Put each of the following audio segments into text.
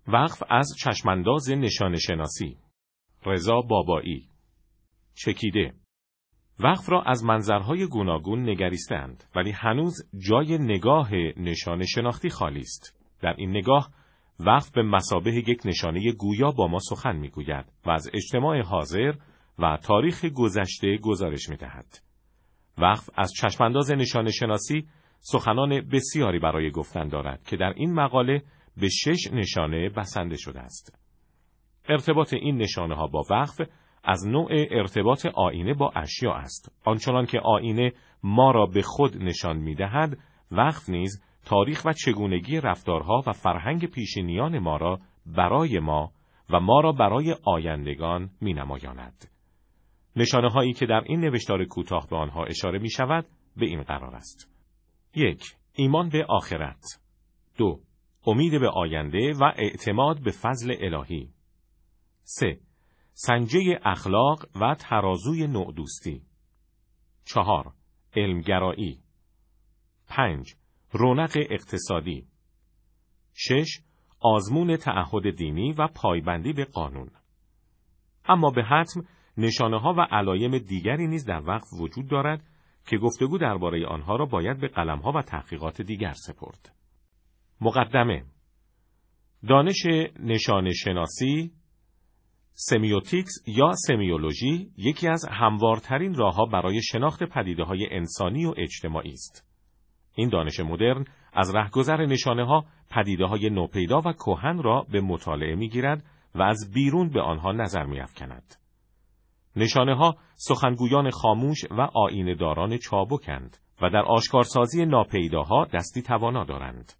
وقف از چشمانداز نشانه شناسی. رضا بابایی. چکیده. وقف را از منظرهای گوناگون نگریستند، ولی هنوز جای نگاه نشانه شناختی خالی است. در این نگاه وقف به مثابه یک نشانه گویا با ما سخن میگوید و از اجتماع حاضر و تاریخ گذشته گزارش میدهد. وقف از چشمانداز نشانه شناسی سخنان بسیاری برای گفتن دارد که در این مقاله به 6 نشانه بسنده شده است. ارتباط این نشانه ها با وقف از نوع ارتباط آینه با اشیا است. آنچنان که آینه ما را به خود نشان می‌دهد، وقف نیز تاریخ و چگونگی رفتارها و فرهنگ پیشینیان ما را برای ما و ما را برای آیندگان می‌نمایاند. نشانه‌هایی که در این نوشتار کوتاه به آنها اشاره می‌شود به این قرار است: 1. ایمان به آخرت. 2. امید به آینده و اعتماد به فضل الهی. 3. سنجه اخلاق و ترازوی نوع‌دوستی. 4. علمگرایی. 5. رونق اقتصادی. 6. آزمون تعهد دینی و پایبندی به قانون. اما به حتم نشانه‌ها و علایم دیگری نیز در وقف وجود دارد که گفتگو درباره آنها را باید به قلم‌ها و تحقیقات دیگر سپرد. مقدمه. دانش نشانه شناسی، سمیوتیکس یا سمیولوژی، یکی از هموارترین راه‌ها برای شناخت پدیده‌های انسانی و اجتماعی است. این دانش مدرن از رهگذر نشانه‌ها پدیده‌های نوپیدا و کهن را به مطالعه می‌گیرد و از بیرون به آنها نظر می‌افکند. نشانه‌ها سخنگویان خاموش و آیینه‌داران چابکند و در آشکارسازی ناپیداها دستی توانا دارند.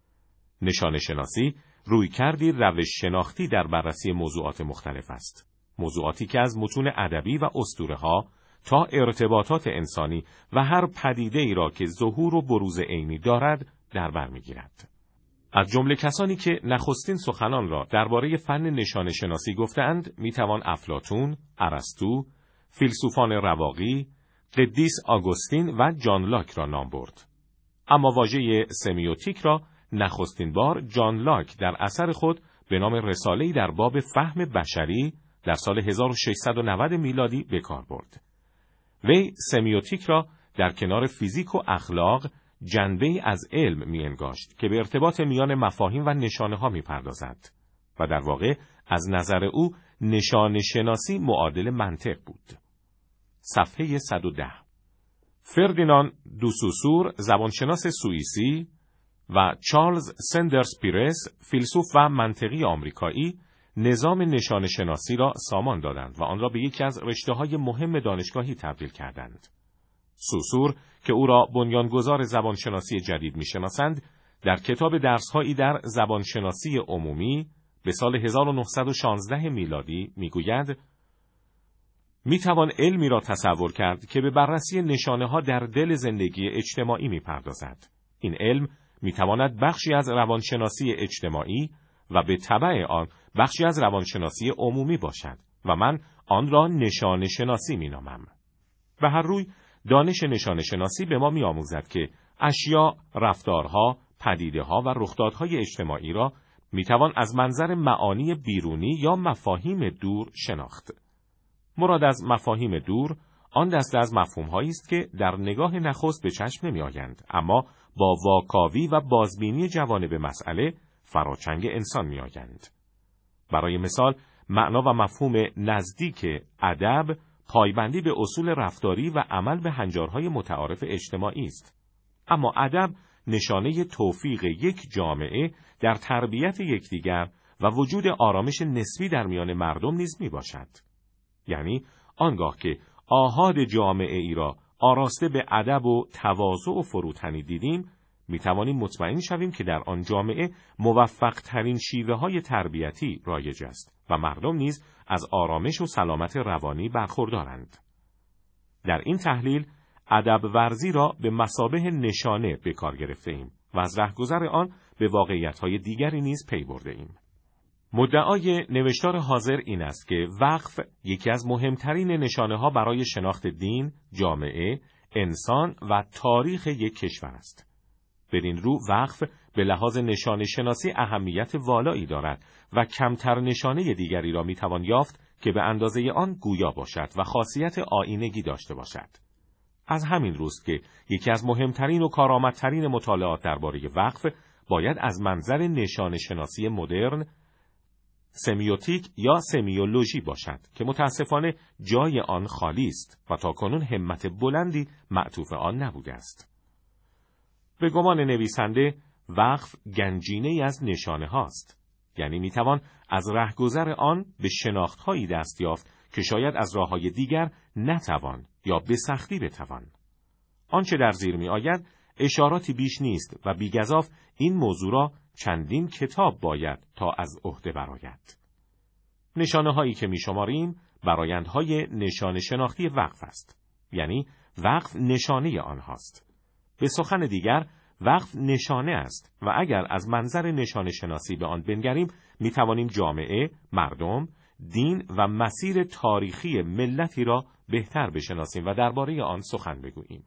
نشانه شناسی رویکردی روش شناختی در بررسی موضوعات مختلف است. موضوعاتی که از متون ادبی و اسطوره‌ها تا ارتباطات انسانی و هر پدیده‌ای را که ظهور و بروز عینی دارد در بر می‌گیرد. از جمله کسانی که نخستین سخنان را درباره فن نشانه شناسی گفتند میتوان افلاطون، ارسطو، فیلسوفان رواقی، قدیس آگوستین و جان لاک را نام برد. اما واژه سمیوتیک را نخستین بار جان لاک در اثر خود به نام رساله‌ای در باب فهم بشری در سال 1690 میلادی به کار برد. وی سمیوتیک را در کنار فیزیک و اخلاق جنبه‌ای از علم می‌انگاشت که به ارتباط میان مفاهیم و نشانه‌ها می‌پردازد و در واقع از نظر او نشانه شناسی معادل منطق بود. صفحه 110. فردیناند دوسوسور، زبانشناس سوئیسی، و چارلز سندرز پیرس، فیلسوف و منطقی آمریکایی، نظام نشانه شناسی را سامان دادند و آن را به یکی از رشته‌های مهم دانشگاهی تبدیل کردند. سوسور که او را بنیانگذار زبانشناسی جدید می‌شناسند، در کتاب درس‌هایی در زبانشناسی عمومی به سال 1916 میلادی میگوید: میتوان علمی را تصور کرد که به بررسی نشانه‌ها در دل زندگی اجتماعی می‌پردازد. این علم میتواند بخشی از روانشناسی اجتماعی و به تبع آن بخشی از روانشناسی عمومی باشد و من آن را نشانه شناسی مینامم. به هر روی دانش نشانه شناسی به ما می‌آموزد که اشیا، رفتارها، پدیده‌ها و رخدادهای اجتماعی را میتوان از منظر معانی بیرونی یا مفاهیم دور شناخت. مراد از مفاهیم دور آن دسته از مفهوم‌هایی است که در نگاه نخست به چشم نمی‌آیند، اما با واکاوی و بازبینی جوانب مسئله فراچنگ انسان می‌آیند. برای مثال، معنا و مفهوم نزدیک ادب پایبندی به اصول رفتاری و عمل به هنجارهای متعارف اجتماعی است. اما ادب نشانه توفیق یک جامعه در تربیت یکدیگر و وجود آرامش نسبی در میان مردم نیز میباشد. یعنی آنگاه که آحاد جامعه ای را آراسته به ادب و تواضع و فروتنی دیدیم، میتوانیم مطمئن شویم که در آن جامعه موفق ترین شیوه های تربیتی رایج است و مردم نیز از آرامش و سلامت روانی برخوردارند. در این تحلیل ادب ورزی را به مثابه نشانه به کار گرفته ایم و از رهگذر آن به واقعیت‌های دیگری نیز پی برده ایم. مدعای نوشتار حاضر این است که وقف یکی از مهمترین نشانه‌ها برای شناخت دین، جامعه، انسان و تاریخ یک کشور است. بدین رو وقف به لحاظ نشانه شناسی اهمیت والایی دارد و کمتر نشانه دیگری را میتوان یافت که به اندازه آن گویا باشد و خاصیت آیینگی داشته باشد. از همین روست که یکی از مهمترین و کارآمدترین مطالعات درباره وقف باید از منظر نشانه شناسی مدرن، سمیوتیک یا سمیولوژی باشد که متاسفانه جای آن خالی است و تاکنون همت بلندی معطوف آن نبوده است. به گمان نویسنده وقف گنجینه‌ای از نشانه هاست، یعنی میتوان از رهگذر آن به شناخت‌هایی دست یافت که شاید از راه‌های دیگر نتوان یا به سختی بتوان. آنچه در زیر می آید اشاراتی بیش نیست و بیگزاف این موضوع را چندین کتاب باید تا از عهده برآید. نشانه هایی که می شماریم برآیندهای نشانه شناختی وقف است، یعنی وقف نشانه آنهاست. به سخن دیگر وقف نشانه است و اگر از منظر نشانه شناسی به آن بنگریم می توانیم جامعه، مردم، دین و مسیر تاریخی ملتی را بهتر بشناسیم و درباره آن سخن بگوییم.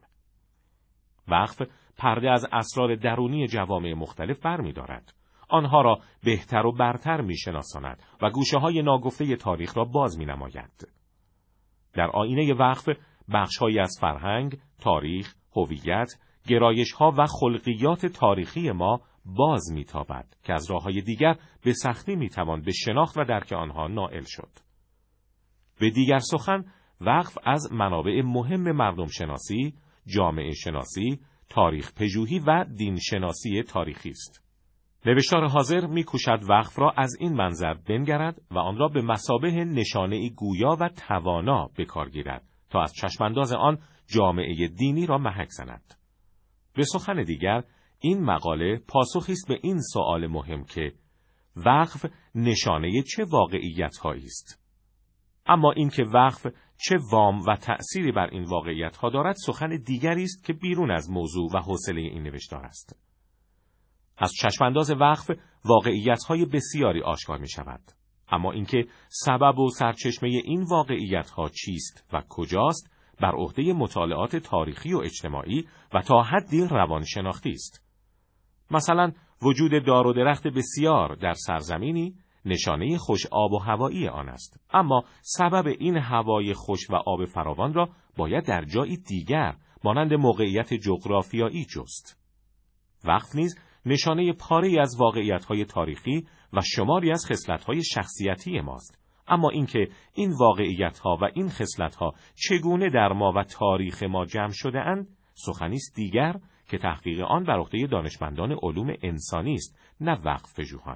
وقف پرده از اسرار درونی جوامع مختلف برمی‌دارد. آنها را بهتر و برتر می‌شناساند و گوشه‌های ناگفته تاریخ را باز می‌نماید. در آینه وقف بخش‌هایی از فرهنگ، تاریخ، هویت، گرایش‌ها و خلقیات تاریخی ما باز می‌تابد که از راه‌های دیگر به سختی می‌توان به شناخت و درک آنها نائل شد. به دیگر سخن، وقف از منابع مهم مردم شناسی، جامعه شناسی، تاریخ پژوهی و دین شناسی تاریخی است. نوشتار حاضر می‌کوشد وقف را از این منظر بنگرد و آن را به مثابه نشانه‌ای گویا و توانا به کار گیرد تا از چشمانداز آن جامعه دینی را محک زند. به سخن دیگر، این مقاله پاسخی است به این سؤال مهم که وقف نشانه چه واقعیت‌هایی است. اما اینکه وقف چه وام و تأثیری بر این واقعیت‌ها دارد سخن دیگری است که بیرون از موضوع و حوصله این نوشتار است. از چشمانداز وقف واقعیت‌های بسیاری آشکار می‌شود، اما اینکه سبب و سرچشمه این واقعیت‌ها چیست و کجاست بر عهده مطالعات تاریخی و اجتماعی و تا حدی روانشناختی است. مثلا وجود دار و درخت بسیار در سرزمینی نشانه خوش آب و هوایی آن است، اما سبب این هوای خوش و آب فراوان را باید در جایی دیگر مانند موقعیت جغرافیایی جست. وقف نیز نشانه پاره‌ای از واقعیت‌های تاریخی و شماری از خصلت‌های شخصیتی ماست، اما اینکه این واقعیت‌ها و این خصلت‌ها چگونه در ما و تاریخ ما جمع شده‌اند سخنی است دیگر که تحقیق آن بر عهده دانشمندان علوم انسانی است، نه وقف پژوهان.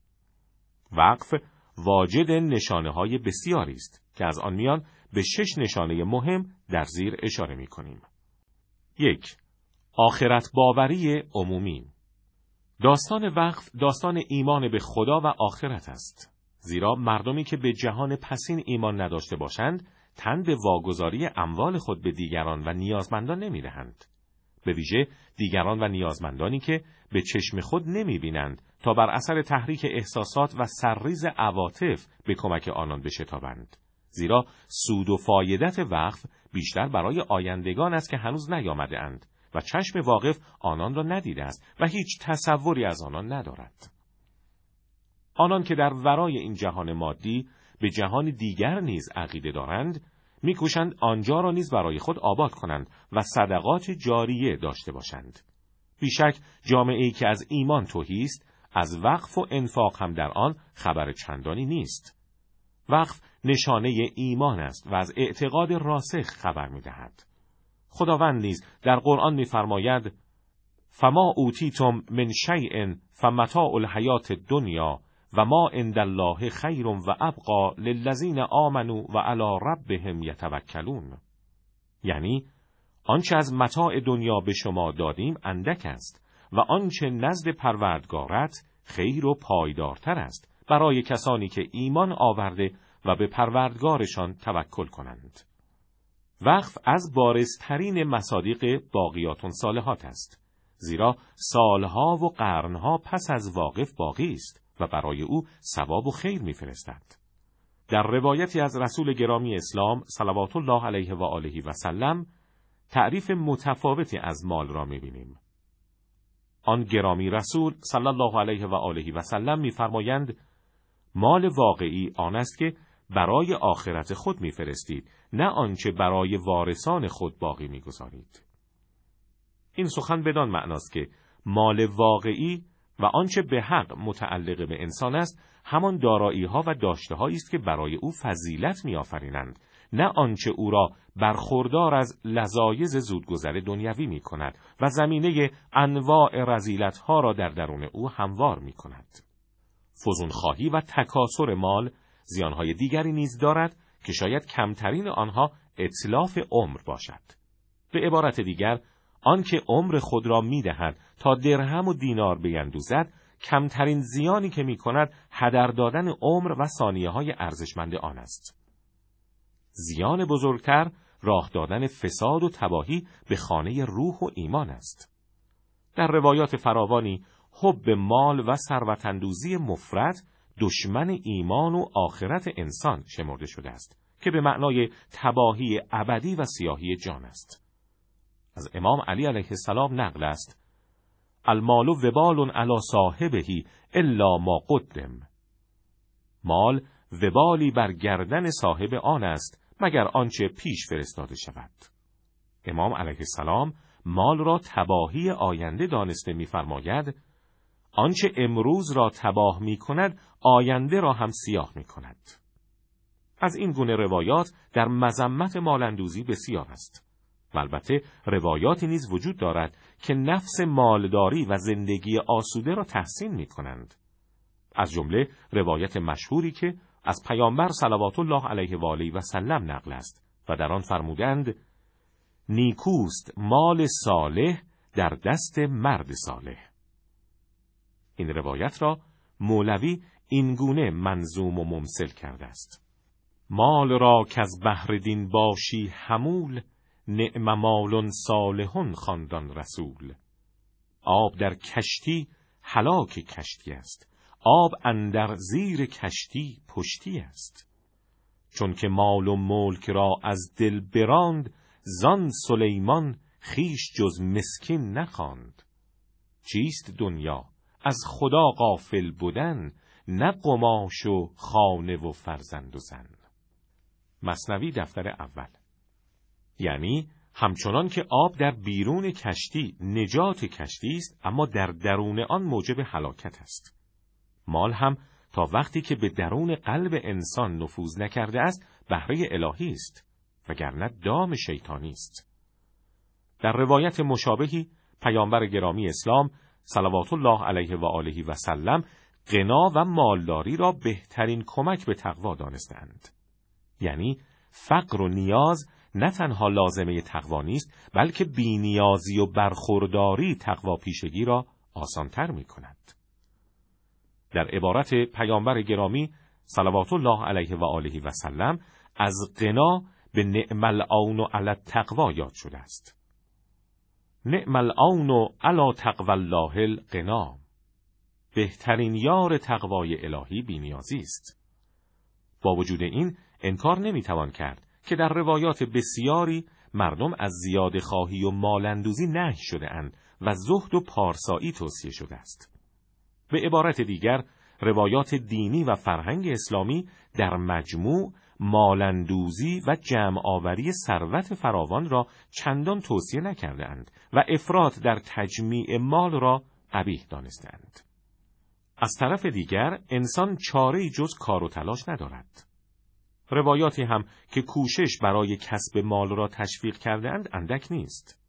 وقف واجد نشانه‌های بسیاری است که از آن میان به 6 نشانه مهم در زیر اشاره می‌کنیم. 1. آخرت باوری عمومی. داستان وقف داستان ایمان به خدا و آخرت است، زیرا مردمی که به جهان پسین ایمان نداشته باشند تن به واگذاری اموال خود به دیگران و نیازمندان نمی‌دهند، به ویژه دیگران و نیازمندانی که به چشم خود نمی‌بینند تا بر اثر تحریک احساسات و سرریز عواطف به کمک آنان بشتابند، زیرا سود و فایدت وقف بیشتر برای آیندگان است که هنوز نیامده اند و چشم واقف آنان را ندیده است و هیچ تصوری از آنان ندارد. آنان که در ورای این جهان مادی به جهان دیگر نیز عقیده دارند، می‌کوشند آنجا را نیز برای خود آباد کنند و صدقات جاریه داشته باشند. بیشک جامعه‌ای که از ایمان تهی است، از وقف و انفاق هم در آن خبر چندانی نیست. وقف نشانه ایمان است و از اعتقاد راسخ خبر می‌دهد. خداوند نیز در قرآن می‌فرماید: فما اوتیتم من شیء فمتاع الحیات الدنیا و ما عند الله خیر و ابقی للذین آمنوا و علی ربهم یتوکلون. یعنی آنچه از متاع دنیا به شما دادیم اندک است و آنچه نزد پروردگارت خیر و پایدارتر است برای کسانی که ایمان آورده و به پروردگارشان توکل کنند. وقف از بارزترین مصادیق باقیات صالحات است، زیرا سالها و قرنها پس از واقف باقی است و برای او ثواب و خیر می‌فرستد. در روایتی از رسول گرامی اسلام صلوات الله علیه و آله و سلم تعریف متفاوتی از مال را می‌بینیم. آن گرامی رسول صلی الله علیه و آله و سلم می‌فرمایند مال واقعی آن است که برای آخرت خود می‌فرستید، نه آنچه برای وارثان خود باقی می‌گذارید. این سخن بدان معناست که مال واقعی و آنچه به حق متعلق به انسان است همان دارایی‌ها و داشته‌هایی است که برای او فضیلت می‌آفرینند، نه آنچه او را برخوردار از لذایذ زودگذر دنیوی می‌کند و زمینه انواع رذیلت‌ها را در درون او هموار می‌کند. فزونخواهی و تکاثر مال زیانهای دیگری نیز دارد که شاید کمترین آنها اتلاف عمر باشد. به عبارت دیگر، آنکه عمر خود را می‌دهد تا درهم و دینار بیندوزد، کمترین زیانی که می‌کند هدر دادن عمر و ثانیه‌های ارزشمند آن است. زیان بزرگتر راه دادن فساد و تباهی به خانه روح و ایمان است. در روایات فراوانی حب مال و ثروت‌اندوزی مفرط دشمن ایمان و آخرت انسان شمرده شده است که به معنای تباهی ابدی و سیاهی جان است. از امام علی علیه السلام نقل است: المال وبال علی صاحبه الا ما قدم. مال وبالی بر گردن صاحب آن است مگر آنچه پیش فرستاده شود. امام علیه السلام مال را تباهی آینده دانسته می‌فرماید: آنچه امروز را تباه می‌کند آینده را هم سیاه می‌کند. از این گونه روایات در مذمت مال‌اندوزی بسیار است. و البته روایاتی نیز وجود دارد که نفس مالداری و زندگی آسوده را تحسین می‌کنند. از جمله روایت مشهوری که از پیامبر صلوات الله علیه و آله و سلم نقل است و در آن فرمودند: نیکوست مال صالح در دست مرد صالح. این روایت را مولوی این گونه منظوم و ممثل کرده است: مال را که از بهر دین باشی حمول، نعم مال صالح خواندان رسول. آب در کشتی هلاک کشتی است، آب اندر زیر کشتی پشتی است. چون که مال و ملک را از دل براند، زان سلیمان خیش جز مسکین نخواند. چیست دنیا از خدا غافل بودن، نه قماش و خانه و فرزند و زن. مثنوی دفتر اول. یعنی همچنان که آب در بیرون کشتی نجات کشتی است، اما در درون آن موجب هلاکت است. مال هم تا وقتی که به درون قلب انسان نفوذ نکرده است بهره الهی است، وگرنه دام شیطانی است. در روایت مشابهی پیامبر گرامی اسلام صلوات الله علیه و آله و سلم غنا و مالداری را بهترین کمک به تقوا دانستند. یعنی فقر و نیاز نه تنها لازمه تقوا نیست، بلکه بی‌نیازی و برخورداری تقوا پیشگی را آسانتر می کند. در عبارت پیامبر گرامی صلوات الله علیه و آله و سلم از غنا به نعم العون علی التقوا یاد شده است. نعم العون علی تقوی الله الغنا. بهترین یار تقوای الهی بی‌نیازی است. با وجود این انکار نمیتوان کرد که در روایات بسیاری مردم از زیاده خواهی و مالندوزی نهی شده اند و زهد و پارسایی توصیه شده است. به عبارت دیگر روایات دینی و فرهنگ اسلامی در مجموع مالندوزی و جمع آوری ثروت فراوان را چندان توصیه نکرده اند و افراط در تجمیع مال را قبیح دانستند. از طرف دیگر انسان چاره‌ای جز کار و تلاش ندارد. روایاتی هم که کوشش برای کسب مال را تشویق کرده اند اندک نیست.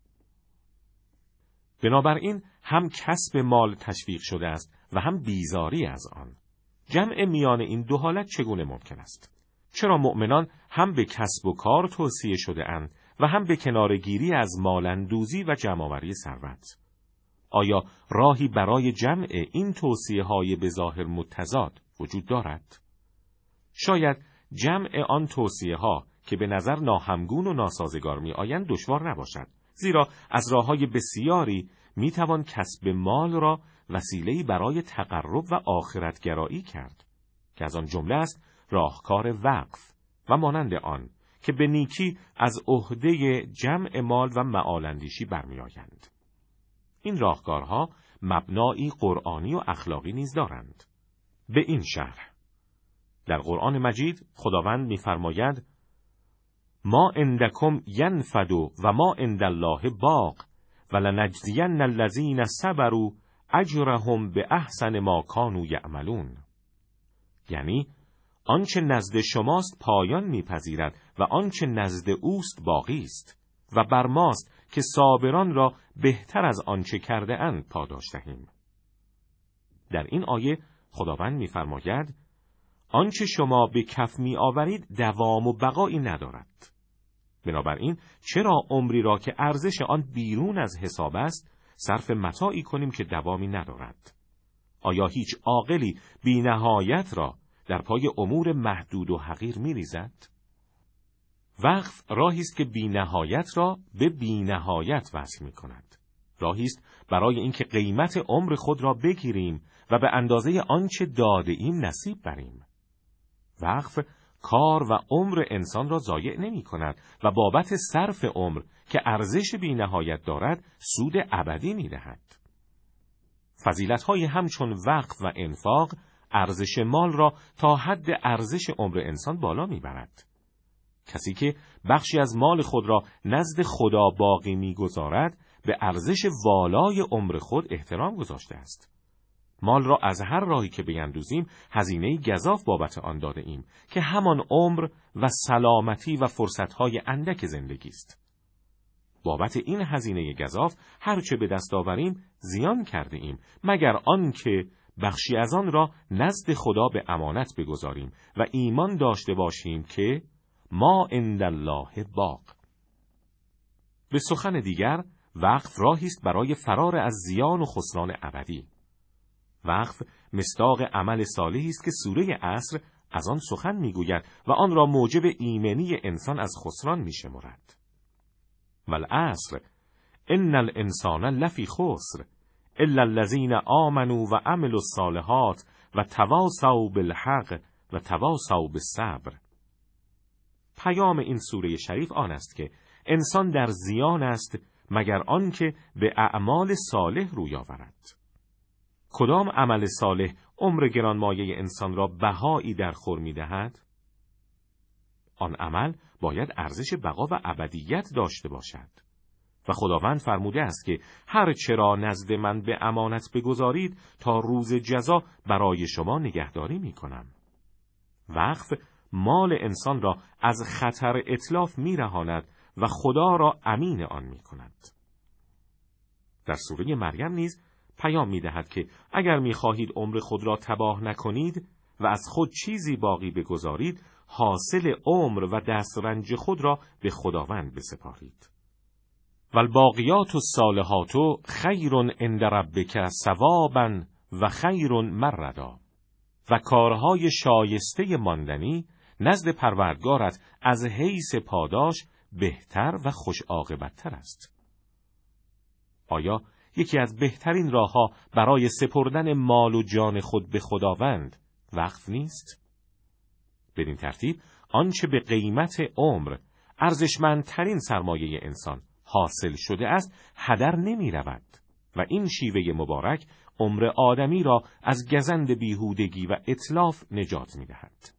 بنابراین هم کسب مال تشویق شده است و هم بیزاری از آن. جمع میان این دو حالت چگونه ممکن است؟ چرا مؤمنان هم به کسب و کار توصیه شده اند و هم به کناره‌گیری از مالندوزی و جمع‌آوری ثروت؟ آیا راهی برای جمع این توصیه‌های به ظاهر متضاد وجود دارد؟ شاید جمع آن توصیه‌ها که به نظر ناهمگون و ناسازگار می‌آیند دشوار نباشد، زیرا از راه‌های بسیاری می‌توان کسب مال را وسیله‌ای برای تقرب و آخرتگرایی کرد که از آن جمله است راهکار وقف و مانند آن که به نیکی از عهده جمع مال و معال‌اندیشی برمی‌آیند. این راهکارها مبنایی قرآنی و اخلاقی نیز دارند. به این شرح در قرآن مجید خداوند می‌فرماید: ما عندکم ینفد و ما عند الله باق ولنجزین الذین صبروا اجرهم باحسن ما کانوا یعملون. یعنی آنچه نزد شماست پایان می‌پذیرد و آنچه نزد اوست باقی است و بر ماست که صابران را بهتر از آنچه کرده اند پاداش دهیم. در این آیه خداوند می‌فرماید آنچه شما به کف می‌آورید دوام و بقایی ندارد. بنابراین چرا عمری را که ارزش آن بیرون از حساب است صرف متاعی کنیم که دوامی ندارد؟ آیا هیچ عاقلی بی‌نهایت را در پای امور محدود و حقیر می‌ریزد؟ وقف راهی است که بی‌نهایت را به بی‌نهایت وصل می‌کند. راهی است برای اینکه قیمت عمر خود را بگیریم و به اندازه آنچه داده ایم نصیب بریم. وقف کار و عمر انسان را ضایع نمی کند و بابت صرف عمر که ارزش بی‌نهایت دارد سود ابدی می دهد. فضیلت‌های همچون وقف و انفاق ارزش مال را تا حد ارزش عمر انسان بالا می برد. کسی که بخشی از مال خود را نزد خدا باقی می گذارد به ارزش والای عمر خود احترام گذاشته است. مال را از هر راهی که بیندوزیم هزینه گزاف بابت آن داده ایم که همان عمر و سلامتی و فرصتهای اندک زندگی است. بابت این هزینه گزاف هرچه به دست آوریم زیان کرده ایم مگر آن که بخشی از آن را نزد خدا به امانت بگذاریم و ایمان داشته باشیم که ما عند الله باق. به سخن دیگر وقف راهی است برای فرار از زیان و خسران ابدی. وقف مصداق عمل صالحی است که سوره عصر از آن سخن میگوید و آن را موجب ایمنی انسان از خسران میشمرد. والعصر ان الانسان لفی خسر الا الذین آمنوا و عملوا الصالحات و تواصوا بالحق و تواصوا بالصبر. پیام این سوره شریف آن است که انسان در زیان است مگر آنکه به اعمال صالح روی آورد. کدام عمل صالح عمر گرانمایه انسان را بهایی در خور می‌دهد؟ آن عمل باید ارزش بقا و ابدیت داشته باشد. و خداوند فرموده است که هر چرا نزد من به امانت بگذارید تا روز جزا برای شما نگهداری می‌کنم. وقف مال انسان را از خطر اتلاف می‌رهاند و خدا را امین آن می‌کند. در سوره مریم نیز پیام می‌دهد که اگر می‌خواهید عمر خود را تباه نکنید و از خود چیزی باقی بگذارید، حاصل عمر و دسترنج خود را به خداوند بسپارید. والباقیات الصالحات خیر عند ربک ثوابا و خیر مردا. و کارهای شایسته ماندنی نزد پروردگارت از حیث پاداش بهتر و خوش عاقبت‌تر است. آیا یکی از بهترین راه‌ها برای سپردن مال و جان خود به خداوند وقف نیست؟ بدین ترتیب آنچه به قیمت عمر ارزشمندترین سرمایه انسان حاصل شده است هدر نمی رود و این شیوه مبارک عمر آدمی را از گزند بیهودگی و اتلاف نجات می دهد.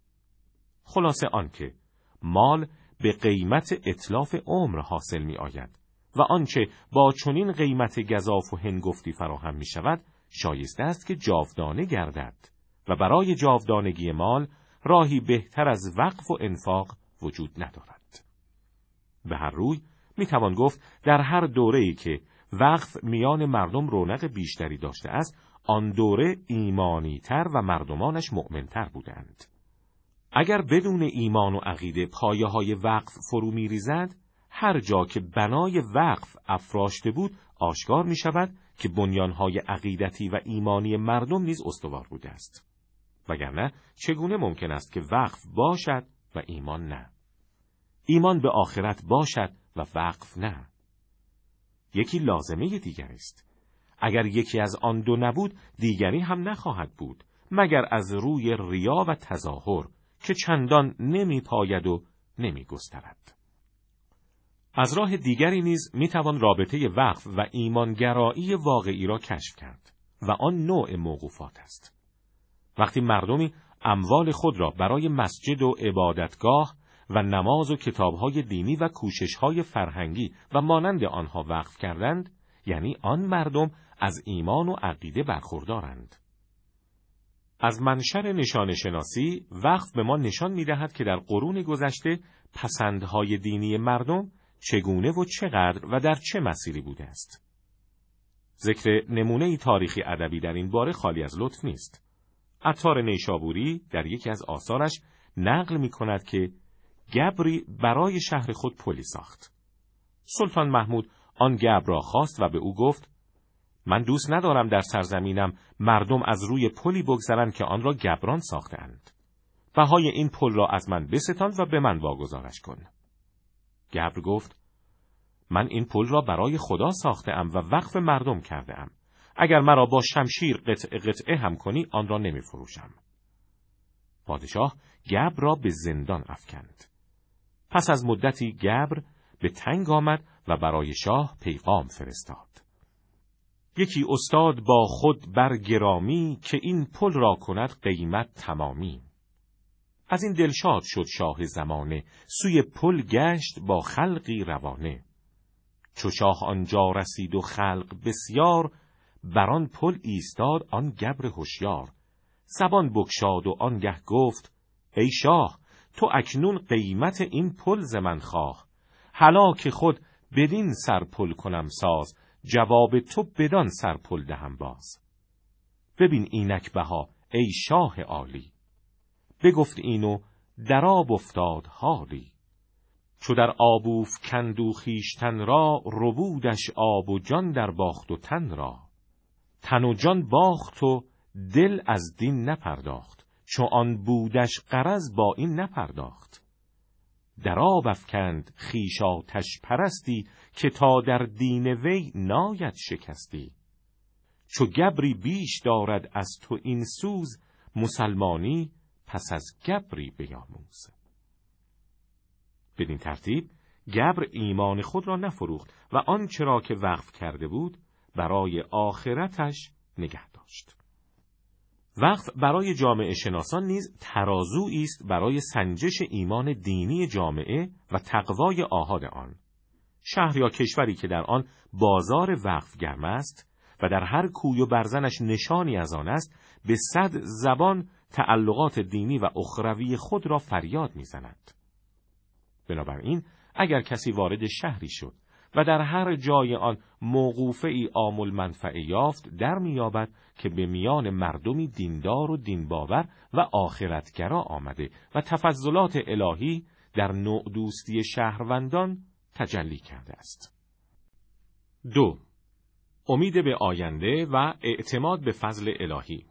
خلاصه آنکه مال به قیمت اتلاف عمر حاصل می آید و آنچه با چنین قیمت گزاف و هنگفتی فراهم می شود شایسته است که جاودانه گردد و برای جاودانگی مال راهی بهتر از وقف و انفاق وجود ندارد. به هر روی می توان گفت در هر دوره‌ای که وقف میان مردم رونق بیشتری داشته است، آن دوره ایمانی تر و مردمانش مؤمن‌تر بودند. اگر بدون ایمان و عقیده پایه‌های وقف فرو می‌ریزد، هر جا که بنای وقف افراشته بود، آشکار می‌شود که بنیان‌های عقیدتی و ایمانی مردم نیز استوار بوده است. وگرنه چگونه ممکن است که وقف باشد و ایمان نه؟ ایمان به آخرت باشد و وقف نه. یکی لازمه دیگری است. اگر یکی از آن دو نبود، دیگری هم نخواهد بود، مگر از روی ریا و تظاهر که چندان نمی پاید و نمی گسترد. از راه دیگری نیز میتوان رابطه وقف و ایمانگرایی واقعی را کشف کرد و آن نوع موقوفات است. وقتی مردمی اموال خود را برای مسجد و عبادتگاه و نماز و کتابهای دینی و کوششهای فرهنگی و مانند آنها وقف کردند، یعنی آن مردم از ایمان و عقیده برخوردارند. از منشأ نشان شناسی، وقف به ما نشان می‌دهد که در قرون گذشته پسندهای دینی مردم چگونه و چقدر و در چه مسیری بوده است. ذکر نمونه تاریخی ادبی در این باره خالی از لطف نیست. عطار نیشابوری در یکی از آثارش نقل می‌کند که گبری برای شهر خود پلی ساخت. سلطان محمود آن گبر را خواست و به او گفت: من دوست ندارم در سرزمینم مردم از روی پلی بگذرند که آن را گبران ساختند. بهای این پل را از من بستان و به من واگذارش کن. گبر گفت: من این پل را برای خدا ساخته‌ام و وقف مردم کرده‌ام. اگر مرا با شمشیر قطعه قطعه هم کنی آن را نمی فروشم. پادشاه گبر را به زندان افکند. پس از مدتی گبر به تنگ آمد و برای شاه پیغام فرستاد: یکی استاد با خود برگرامی، که این پل را کند قیمت تمامی. از این دلشاد شد شاه زمانه، سوی پل گشت با خلقی روانه. چو شاه آنجا رسید و خلق بسیار، بران پل ایستاد آن گبر هوشیار. زبان بگشاد و آنگه گفت: ای شاه، تو اکنون قیمت این پل ز من خواه. هلا که خود بدین سر پل کنم ساز، جواب تو بدان سر پل دهم باز. ببین اینک بها ای شاه عالی، بگفت اینو در آب افتاد حالی. چو در آب افکند او خویشتن را، ربودش آب و جان در باخت و تن را. تن و جان باخت و دل از دین نپرداخت، چو آن بودش غرض با این نپرداخت. در آب افکند خویش آتش پرستی، که تا در دین وی ناید شکستی. چو گبری بیش دارد از تو این سوز، مسلمانی پس از گبری بیاموز. بدین ترتیب گبر ایمان خود را نفروخت و آنچه را که وقف کرده بود برای آخرتش نگه داشت. وقف برای جامعه شناسان نیز ترازویی است برای سنجش ایمان دینی جامعه و تقوای آحاد آن. شهر یا کشوری که در آن بازار وقف گرم است و در هر کوی و برزنش نشانی از آن است، به 100 زبان تعلقات دینی و اخروی خود را فریاد می‌زند. بنابراین اگر کسی وارد شهری شد و در هر جای آن موقوفه‌ای عامل منفعه یافت، در می‌یابد که به میان مردمی دیندار و دینباور و آخرتگرا آمده و تفضلات الهی در نوع دوستی شهروندان تجلی کرده است. 2. امید به آینده و اعتماد به فضل الهی.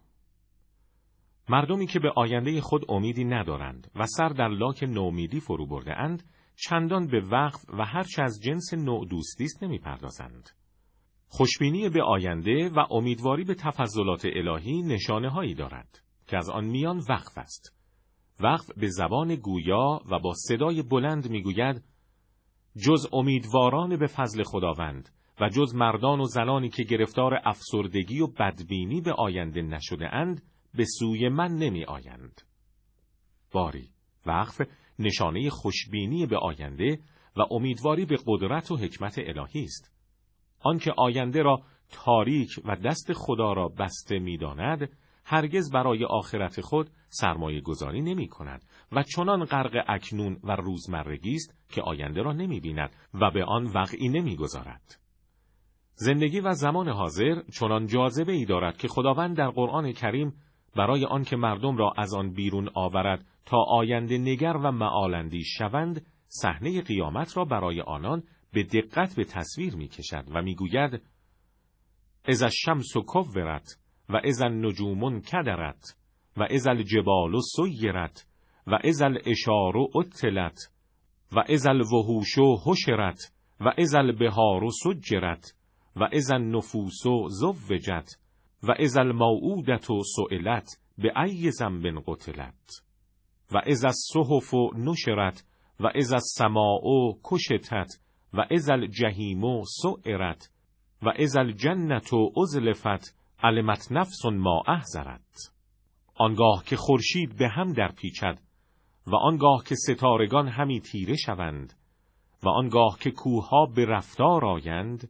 مردمی که به آینده خود امیدی ندارند و سر در لاک نومیدی فرو برده اند، چندان به وقف و هرچه از جنس نوع دوستی است نمی‌پردازند. خوشبینی به آینده و امیدواری به تفضلات الهی نشانه‌هایی دارد که از آن میان وقف است. وقف به زبان گویا و با صدای بلند می‌گوید: جز امیدواران به فضل خداوند و جز مردان و زنانی که گرفتار افسردگی و بدبینی به آینده نشده اند، به سوی من نمی آیند. باری، وقف نشانه خوشبینی به آینده و امیدواری به قدرت و حکمت الهی است. آنکه آینده را تاریک و دست خدا را بسته می داند، هرگز برای آخرت خود سرمایه گذاری نمی کند و چنان غرق اکنون و روزمرگی است که آینده را نمی بیند و به آن وقعی نمی گذارد. زندگی و زمان حاضر چنان جاذبه ای دارد که خداوند در قرآن کریم برای آنکه مردم را از آن بیرون آورد تا آینده نگر و مآل‌اندیش شوند، صحنه قیامت را برای آنان به دقت به تصویر می کشد و می گوید: اذا الشمس کورت و اذا النجوم انکدرت و اذا الجبال سیرت و اذا العشار عطلت و اذا الوحوش حشرت و اذا البحار سجرت و اذا النفوس زوجت و اذا الموءودة سئلت بأی ذنب قتلت و اذا الصحف نشرت و اذا السماء کشطت و اذا الجحیم سعرت و اذا الجنة ازلفت علمت نفس ما احضرت. آنگاه که خورشید به هم در پیچد و آنگاه که ستارگان همی تیره شوند و آنگاه که کوهها به رفتار آیند،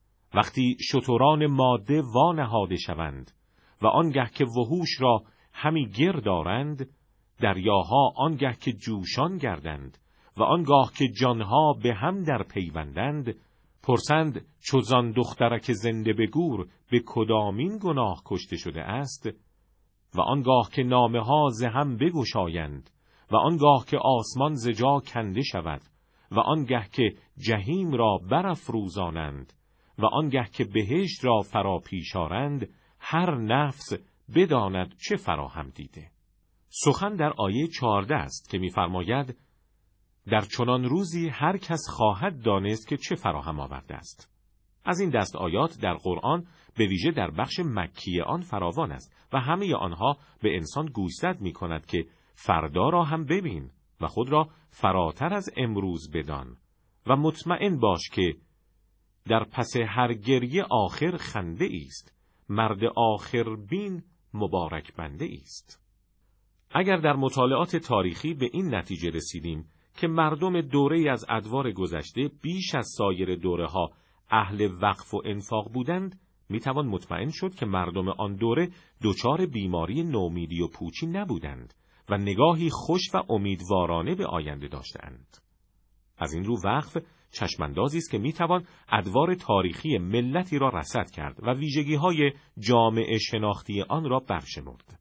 وقتی شتران ماده وانهاده شوند و آنگه که وحوش را همی گرد آرند، دریاها آنگه که جوشان گردند و آنگاه که جانها به هم در پیوندند، پرسند چوزان دخترک زنده به گور به کدامین گناه کشته شده است؟ و آنگاه که نامه ها ز هم بگشایند و آنگاه که آسمان ز جا کنده شود و آنگه که جهیم را برافروزانند و آنگه که بهشت را فرا پیش آرند، هر نفس بداند چه فراهم دیده. سخن در آیه 14 است که می‌فرماید در چنان روزی هر کس خواهد دانست که چه فراهم آورده است. از این دست آیات در قرآن به ویژه در بخش مکی آن فراوان است و همه آنها به انسان گوشزد می‌کند که فردا را هم ببین و خود را فراتر از امروز بدان و مطمئن باش که در پس هر گریه آخر خنده است، مرد آخر بین مبارک بنده است. اگر در مطالعات تاریخی به این نتیجه رسیدیم که مردم دوره‌ای از ادوار گذشته بیش از سایر دوره‌ها اهل وقف و انفاق بودند، میتوان مطمئن شد که مردم آن دوره دچار بیماری نومیدی و پوچی نبودند و نگاهی خوش و امیدوارانه به آینده داشتند. از این رو وقف چشماندازی است که میتوان ادوار تاریخی ملتی را رصد کرد و ویژگی‌های جامعه شناختی آن را برشمرد.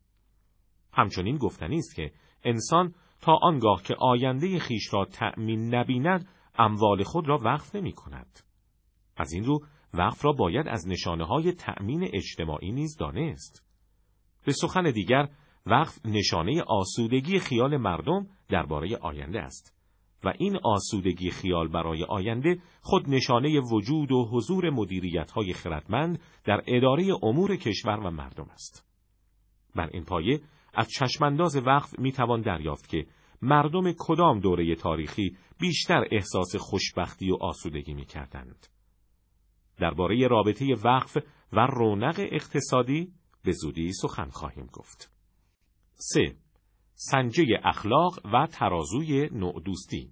همچنین گفتنی است که انسان تا آنگاه که آینده خیش را تأمین نبیند، اموال خود را وقف نمی‌کند. از این رو وقف را باید از نشانه‌های تأمین اجتماعی نیز دانست. به سخن دیگر، وقف نشانه آسودگی خیال مردم درباره آینده است و این آسودگی خیال برای آینده خود نشانه وجود و حضور مدیریت‌های خردمند در اداره امور کشور و مردم است. بر این پایه از چشمانداز وقف میتوان دریافت که مردم کدام دوره تاریخی بیشتر احساس خوشبختی و آسودگی میکردند. درباره رابطه وقف و رونق اقتصادی به زودی سخن خواهیم گفت. 3. سنجه اخلاق و ترازوی نوع-دوستی.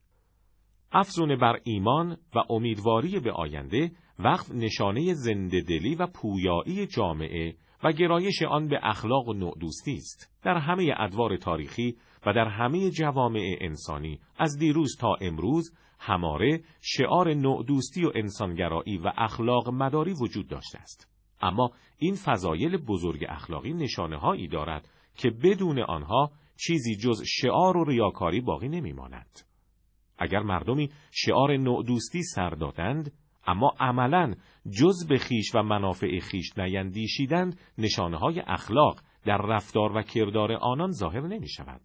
افزون بر ایمان و امیدواری به آینده، وقف نشانه زنده‌دلی و پویایی جامعه و گرایش آن به اخلاق و نوع-دوستی است. در همه ادوار تاریخی و در همه جوامع انسانی از دیروز تا امروز هماره شعار نوع-دوستی و انسانگرایی و اخلاق مداری وجود داشته است. اما این فضایل بزرگ اخلاقی نشانه‌هایی دارد که بدون آنها چیزی جز شعار و ریاکاری باقی نمی‌ماند. اگر مردمی شعار نوع-دوستی سر دادند اما عملاً جز به خیش و منافع خیش نیندیشیدند، نشانه‌های اخلاق در رفتار و کردار آنان ظاهر نمی‌شود.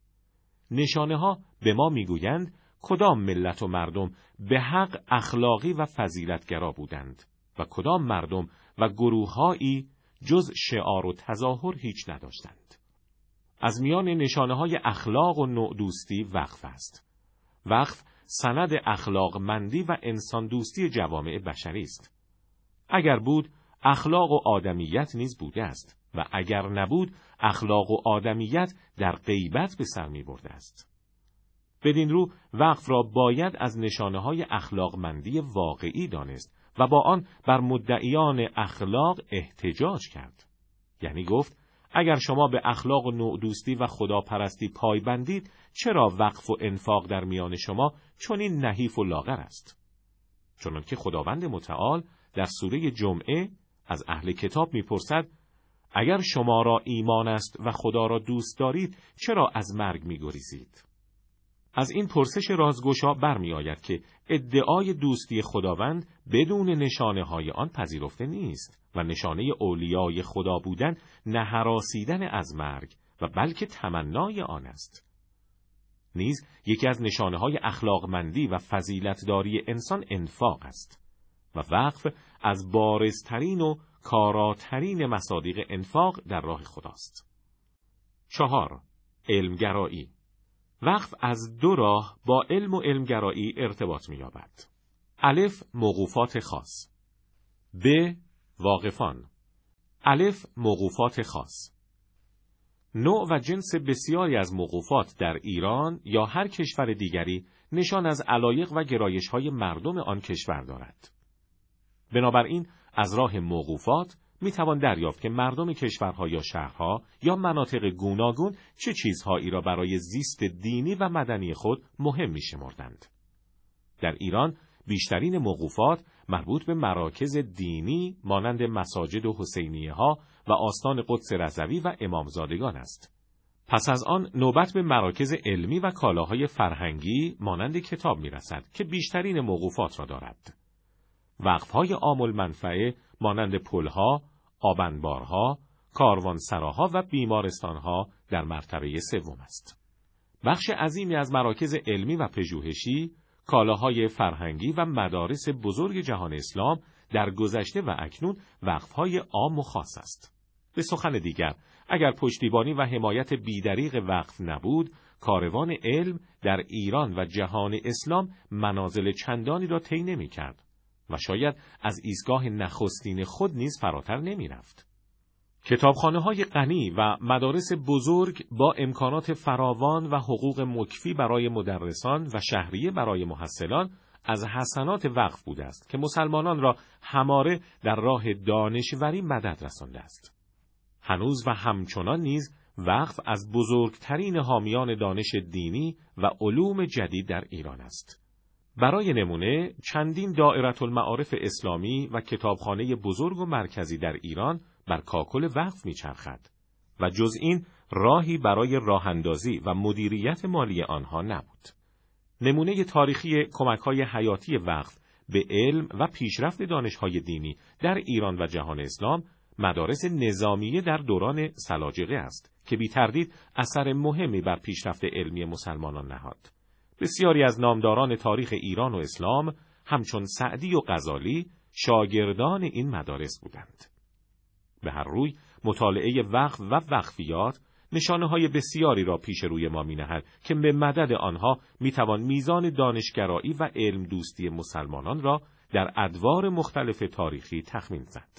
نشانه‌ها به ما می‌گویند کدام ملت و مردم به حق اخلاقی و فضیلتگرا بودند و کدام مردم و گروه‌هایی جز شعار و تظاهر هیچ نداشتند. از میان نشانه‌های اخلاق و نوع-دوستی وقف است. وقف سند اخلاق مندی و انسان دوستی جوامع بشری است. اگر بود، اخلاق و آدمیت نیز بوده است و اگر نبود، اخلاق و آدمیت در غیبت به سر می برده است. بدین رو وقف را باید از نشانه‌های اخلاق مندی واقعی دانست و با آن بر مدعیان اخلاق احتجاج کرد. یعنی گفت اگر شما به اخلاق و نوع-دوستی و خداپرستی پایبندید، چرا وقف و انفاق در میان شما چنین نحیف و لاغر است؟ چنانکه خداوند متعال در سوره جمعه از اهل کتاب میپرسد اگر شما را ایمان است و خدا را دوست دارید، چرا از مرگ میگریزید؟ از این پرسش رازگشا برمی آید که ادعای دوستی خداوند بدون نشانه‌های آن پذیرفته نیست و نشانه اولیای خدا بودن نه هراسیدن از مرگ و بلکه تمنای آن است. نیز یکی از نشانه‌های اخلاقمندی و فضیلتداری انسان انفاق است و وقف از بارزترین و کاراترین مصادیق انفاق در راه خداست. 4. علمگرایی. وقف از دو راه با علم و علمگرایی ارتباط می‌یابد. الف موقوفات خاص. ب واقفان. الف موقوفات خاص. نوع و جنس بسیاری از موقوفات در ایران یا هر کشور دیگری نشان از علایق و گرایش‌های مردم آن کشور دارد. بنابراین از راه موقوفات میتوان دریافت که مردم کشورها یا شهرها یا مناطق گوناگون چه چیزهایی را برای زیست دینی و مدنی خود مهم می‌شمردند. در ایران بیشترین موقوفات مربوط به مراکز دینی مانند مساجد و حسینیه‌ها و آستان قدس رضوی و امامزادگان است. پس از آن نوبت به مراکز علمی و کالاهای فرهنگی مانند کتاب می‌رسد که بیشترین موقوفات را دارد. وقف‌های عام المنفعه مانند پل‌ها، آب‌انبارها، کاروانسراها و بیمارستانها در مرتبه سوم است. بخش عظیمی از مراکز علمی و پژوهشی، کالاهای فرهنگی و مدارس بزرگ جهان اسلام در گذشته و اکنون وقف‌های عام و خاص است. به سخن دیگر، اگر پشتیبانی و حمایت بیدریغ وقف نبود، کاروان علم در ایران و جهان اسلام منازل چندانی را طی نمی‌کرد و شاید از ایستگاه نخستین خود نیز فراتر نمی‌رفت. کتابخانه‌های غنی و مدارس بزرگ با امکانات فراوان و حقوق مکفی برای مدرسان و شهریه برای محصلان از حسنات وقف بوده است که مسلمانان را هماره در راه دانشوری مدد رسانده است. هنوز و همچنان نیز وقف از بزرگترین حامیان دانش دینی و علوم جدید در ایران است. برای نمونه چندین دائره المعارف اسلامی و کتابخانه بزرگ و مرکزی در ایران بر کاکل وقف میچرخد و جز این راهی برای راهاندازی و مدیریت مالی آنها نبود. نمونه تاریخی کمک‌های حیاتی وقف به علم و پیشرفت دانش‌های دینی در ایران و جهان اسلام مدارس نظامیه در دوران سلاجقه است که بی تردید اثر مهمی بر پیشرفت علمی مسلمانان نهاد. بسیاری از نامداران تاریخ ایران و اسلام همچون سعدی و غزالی شاگردان این مدارس بودند. به هر روی مطالعه وقف و وقفیات نشانه‌های بسیاری را پیش روی ما می‌نهد که به مدد آنها می‌توان میزان دانشگرایی و علم دوستی مسلمانان را در ادوار مختلف تاریخی تخمین زد.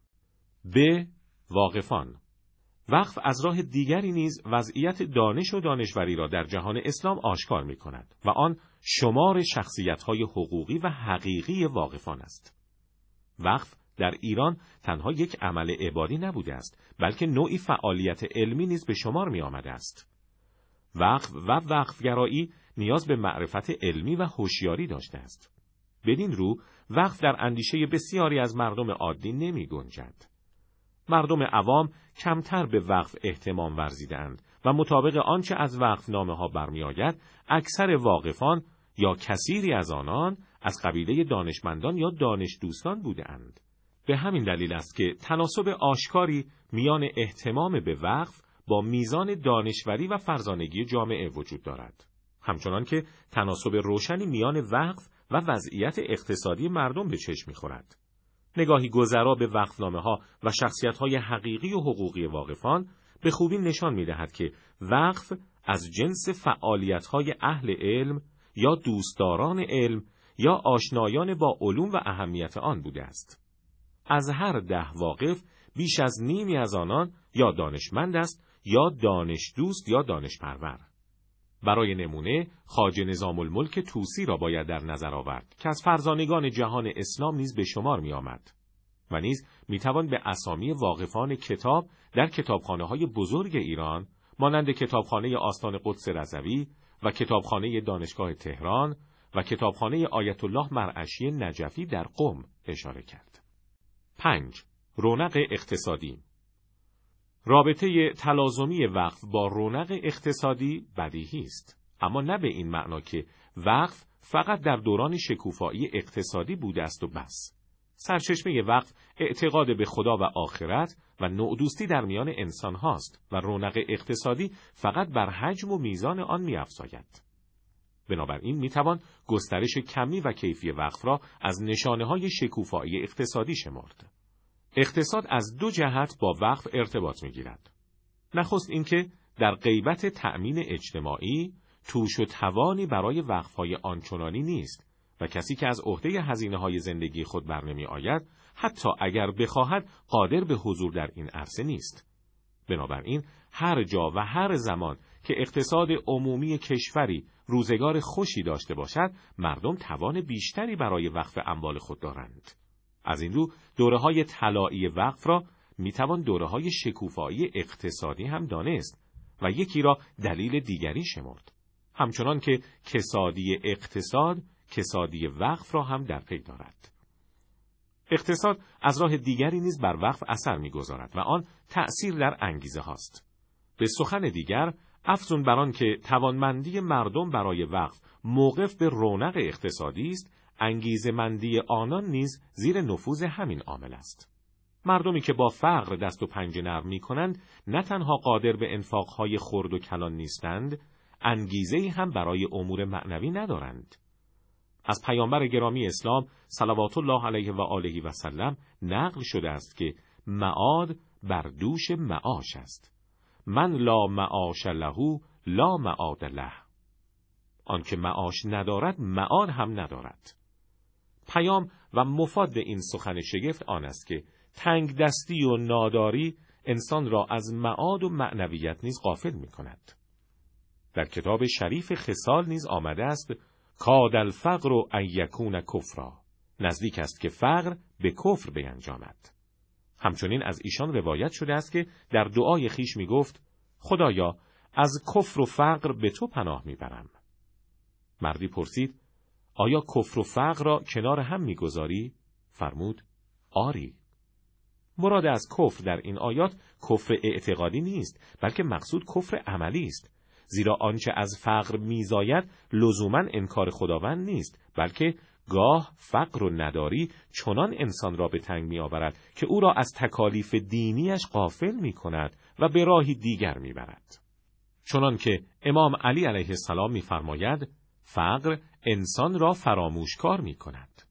ب واقفان. وقف از راه دیگری نیز وضعیت دانش و دانشوری را در جهان اسلام آشکار می‌کند و آن شمار شخصیت‌های حقوقی و حقیقی واقفان است. وقف در ایران تنها یک عمل عبادی نبوده است، بلکه نوعی فعالیت علمی نیز به شمار می آمده است. وقف و وقفگرایی نیاز به معرفت علمی و هوشیاری داشته است. بدین رو وقف در اندیشه بسیاری از مردم عادی نمی گنجد. مردم عوام کمتر به وقف اهتمام ورزیدند و مطابق آنچه از وقفنامه ها برمی آید، اکثر واقفان یا کثیری از آنان از قبیله دانشمندان یا دانش دوستان بودند. به همین دلیل است که تناسب آشکاری میان اهتمام به وقف با میزان دانشوری و فرزانگی جامعه وجود دارد. همچنان که تناسب روشنی میان وقف و وضعیت اقتصادی مردم به چشم می‌خورد. نگاهی گذرا به وقفنامه‌ها و شخصیت‌های حقیقی و حقوقی واقفان به خوبی نشان می‌دهد که وقف از جنس فعالیت‌های اهل علم یا دوستداران علم یا آشنایان با علوم و اهمیت آن بوده است. از هر 10 واقف بیش از نیمی از آنان یا دانشمند است یا دانش دوست یا دانشپرور. برای نمونه خواجه نظام الملک طوسی را باید در نظر آورد که از فرزانگان جهان اسلام نیز به شمار می آمد و نیز می توان به اسامی واقفان کتاب در کتابخانه‌های بزرگ ایران مانند کتابخانه آستان قدس رضوی و کتابخانه دانشگاه تهران و کتابخانه آیت الله مرعشی نجفی در قم اشاره کرد. 5. رونق اقتصادی. رابطه تلازمی وقف با رونق اقتصادی بدیهی است، اما نه به این معنا که وقف فقط در دوران شکوفایی اقتصادی بوده است و بس. سرچشمه وقف اعتقاد به خدا و آخرت و نوع-دوستی در میان انسان هاست و رونق اقتصادی فقط بر حجم و میزان آن می‌افزاید. بنابراین میتوان گسترش کمی و کیفی وقف را از نشانه‌های شکوفایی اقتصادی شمرد. اقتصاد از 2 جهت با وقف ارتباط میگیرد. نخست اینکه در غیبت تأمین اجتماعی توش و توانی برای وقف‌های آنچنانی نیست و کسی که از عهده هزینه‌های زندگی خود برنمی آید، حتی اگر بخواهد قادر به حضور در این عرصه نیست. بنابراین هر جا و هر زمان که اقتصاد عمومی کشوری روزگار خوشی داشته باشد، مردم توان بیشتری برای وقف اموال خود دارند. از این رو دوره‌های طلایی وقف را میتوان دوره‌های شکوفایی اقتصادی هم دانست و یکی را دلیل دیگری شمرد. همچنان که کسادی اقتصاد، کسادی وقف را هم در پی دارد. اقتصاد از راه دیگری نیز بر وقف اثر می‌گذارد و آن تأثیر در انگیزه هاست. به سخن دیگر، افزون بر آن که توانمندی مردم برای وقف موقف به رونق اقتصادی است، انگیزه‌مندی آنان نیز زیر نفوذ همین عامل است. مردمی که با فقر دست و پنجه نرم می‌کنند، نه تنها قادر به انفاق‌های خرد و کلان نیستند، انگیزه‌ای هم برای امور معنوی ندارند. از پیامبر گرامی اسلام صلوات الله علیه و آله و سلم نقل شده است که معاد بر دوش معاش است. من لا معاش له لا معاد له. آنکه معاش ندارد معاد هم ندارد. پیام و مفاد این سخن شگفت آن است که تنگ دستی و ناداری انسان را از معاد و معنویت نیز غافل می کند. در کتاب شریف خصال نیز آمده است: کاد الفقر ان یکون کفرا. نزدیک است که فقر به کفر بینجامد. همچنین از ایشان روایت شده است که در دعای خیش می گفت: خدایا از کفر و فقر به تو پناه می برم. مردی پرسید: آیا کفر و فقر را کنار هم می گذاری؟ فرمود: آری. مراد از کفر در این آیات کفر اعتقادی نیست، بلکه مقصود کفر عملی است. زیرا آنچه از فقر میزاید لزوماً انکار خداوند نیست، بلکه گاه فقر و نداری چنان انسان را به تنگ می‌آورد که او را از تکالیف دینیش غافل می‌کند و به راهی دیگر می‌برد. چنان که امام علی علیه السلام می‌فرماید: فقر انسان را فراموشکار می‌کند.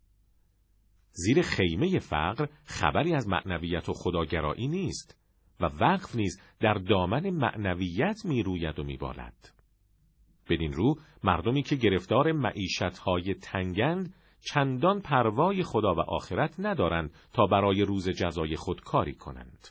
زیر خیمه فقر خبری از معنویت و خداگرایی نیست و وقف نیز در دامن معنویت می‌روید و می‌بالد. بدین رو مردمی که گرفتار معیشت‌های تنگند چندان پروای خدا و آخرت ندارند تا برای روز جزای خود کاری کنند.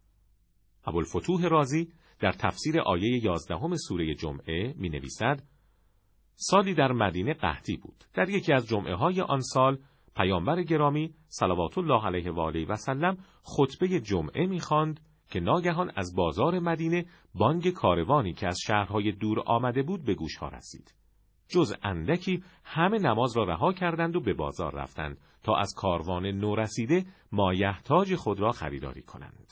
ابوالفتوح رازی در تفسیر آیه 11 سوره جمعه می‌نویسد: سالی در مدینه قحطی بود. در یکی از جمعه‌های آن سال پیامبر گرامی صلوات الله علیه و آله و سلم خطبه جمعه می‌خواند که ناگهان از بازار مدینه بانگ کاروانی که از شهرهای دور آمده بود به گوشها رسید. جز اندکی همه نماز را رها کردند و به بازار رفتند تا از کاروان نورسیده مایحتاج خود را خریداری کنند.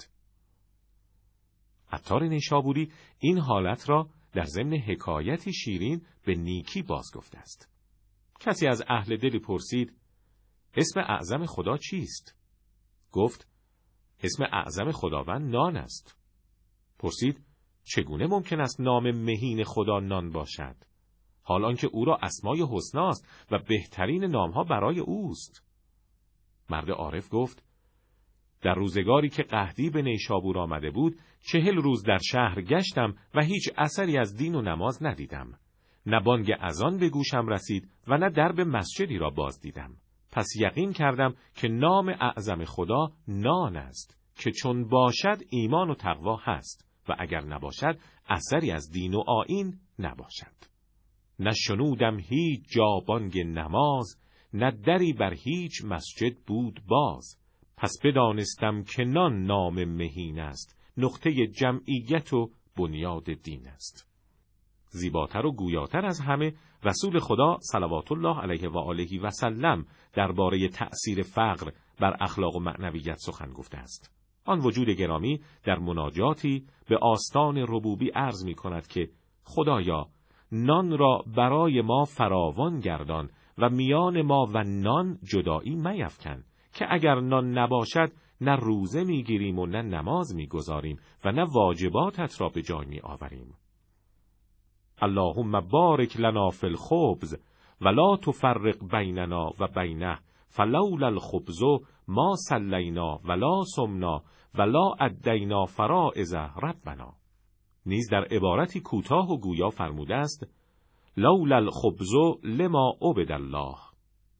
عطار نیشابوری این حالت را در ضمن حکایتی شیرین به نیکی بازگفته است. کسی از اهل دلی پرسید: اسم اعظم خدا چیست؟ گفت: اسم اعظم خداوند نان است. پرسید: چگونه ممکن است نام مهین خدا نان باشد؟ حال آنکه او را اسمای حسنا است و بهترین نامها برای اوست. مرد عارف گفت: در روزگاری که قحطی به نیشابور آمده بود 40 روز در شهر گشتم و هیچ اثری از دین و نماز ندیدم. نه بانگ اذان به گوشم رسید و نه درب مسجدی را باز دیدم. پس یقین کردم که نام اعظم خدا نان است که چون باشد ایمان و تقوا هست و اگر نباشد اثری از دین و آیین نباشد. نشنودم هیچ جا بانگ نماز، نه دری بر هیچ مسجد بود باز. پس بدانستم که نان نام مهین است، نقطه جمعیت و بنیاد دین است. زیباتر و گویاتر از همه رسول خدا صلوات الله علیه و آله و سلم درباره تأثیر فقر بر اخلاق و معنویت سخن گفته است. آن وجود گرامی در مناجاتی به آستان ربوبی عرض می کند که خدایا نان را برای ما فراوان گردان و میان ما و نان جدایی میفکن که اگر نان نباشد نه روزه میگیریم و نه نماز میگذاریم و نه واجباتت را به جای می آوریم. اللهم بارک لنا فی الخبز ولا تفرق بیننا و بینه فلولا الخبز ما صلینا ولا صمنا ولا ادینا فرائض ربنا. نیز در عبارتی کوتاه و گویا فرموده است: لولا الخبز لما عبد الله.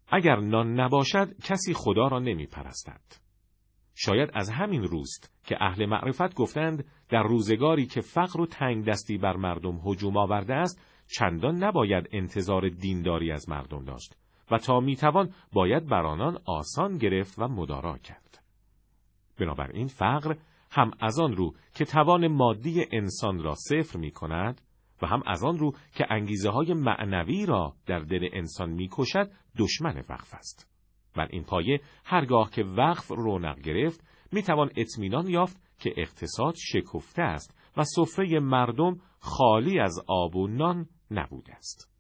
اگر نان نباشد کسی خدا را نمی پرستد. شاید از همین روست که اهل معرفت گفتند در روزگاری که فقر و تنگ دستی بر مردم هجوم آورده است، چندان نباید انتظار دینداری از مردم داشت و تا میتوان باید بر آنان آسان گرفت و مدارا کرد. بنابراین فقر هم از آن رو که توان مادی انسان را صفر می کند و هم از آن رو که انگیزه های معنوی را در دل انسان می کشد دشمن وقف است. بر این پایه هرگاه که وقف رونق گرفت می توان اطمینان یافت که اقتصاد شکفته است و سفره مردم خالی از آب و نان نبوده است.